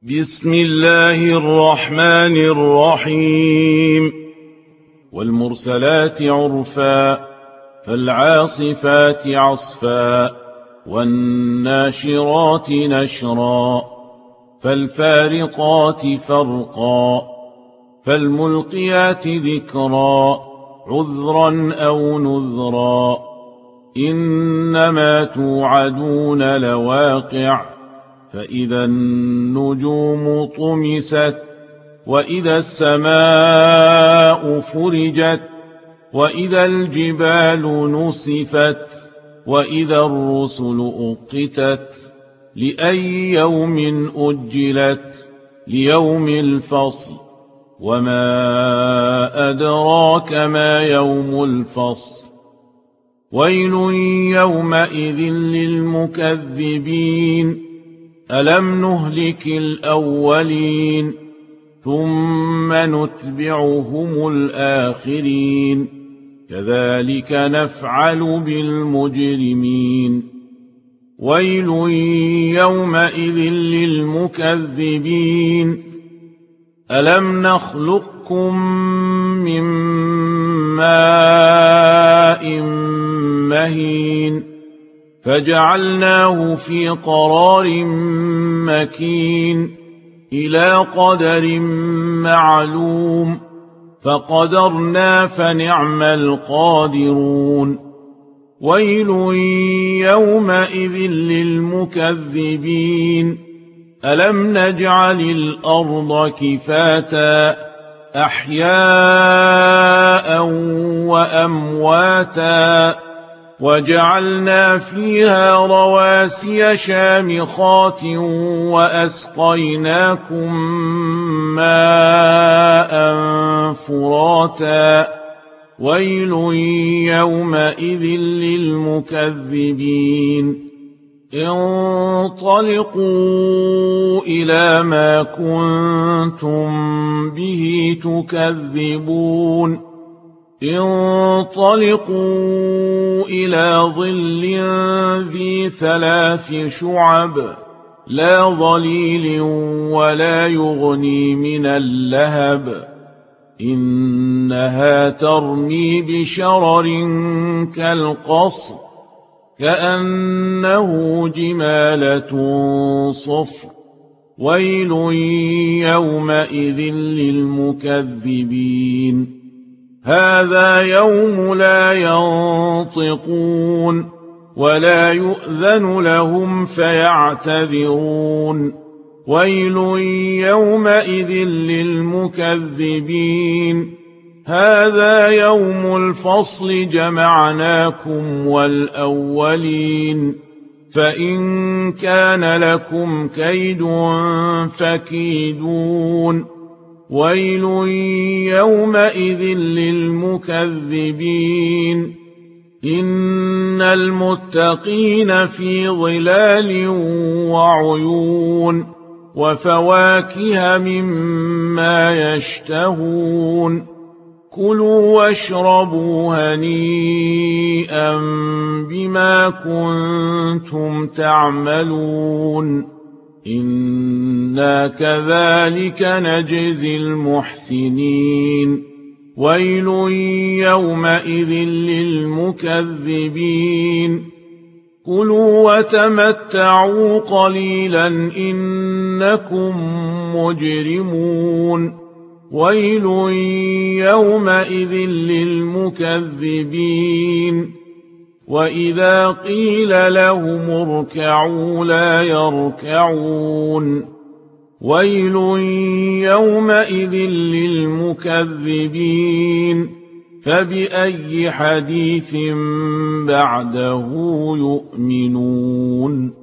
بسم الله الرحمن الرحيم والمرسلات عرفا فالعاصفات عصفا والناشرات نشرا فالفارقات فرقا فالملقيات ذكرا عذرا أو نذرا إنما توعدون لواقع فإذا النجوم طمست وإذا السماء فرجت وإذا الجبال نسفت وإذا الرسل أقتت لأي يوم أجلت ليوم الفصل وما أدراك ما يوم الفصل ويل يومئذ للمكذبين ألم نهلك الأولين ثم نتبعهم الآخرين كذلك نفعل بالمجرمين ويل يومئذ للمكذبين ألم نخلقكم من ماء مهين فجعلناه في قرار مكين إلى قدر معلوم فقدرنا فنعم القادرون ويل يومئذ للمكذبين ألم نجعل الأرض كفاتا أحياء وأمواتا وجعلنا فيها رواسي شامخات وأسقيناكم ماء فراتا ويل يومئذ للمكذبين انطلقوا إلى ما كنتم به تكذبون انطلقوا إلى ظل ذي 3 شعب لا ظليل ولا يغني من اللهب إنها ترمي بشرر كالقصر كأنه جمالة صفر ويل يومئذ للمكذبين هذا يوم لا ينطقون ولا يؤذن لهم فيعتذرون ويل يومئذ للمكذبين هذا يوم الفصل جمعناكم والأولين فإن كان لكم كيد فكيدون ويل يومئذ للمكذبين إن المتقين في ظلال وعيون وفواكه مما يشتهون كلوا واشربوا هنيئا بما كنتم تعملون إنا كذلك نجزي المحسنين ويل يومئذ للمكذبين كلوا وتمتعوا قليلا إنكم مجرمون ويل يومئذ للمكذبين وإذا قيل لهم اركعوا لا يركعون ويل يومئذ للمكذبين فبأي حديث بعده يؤمنون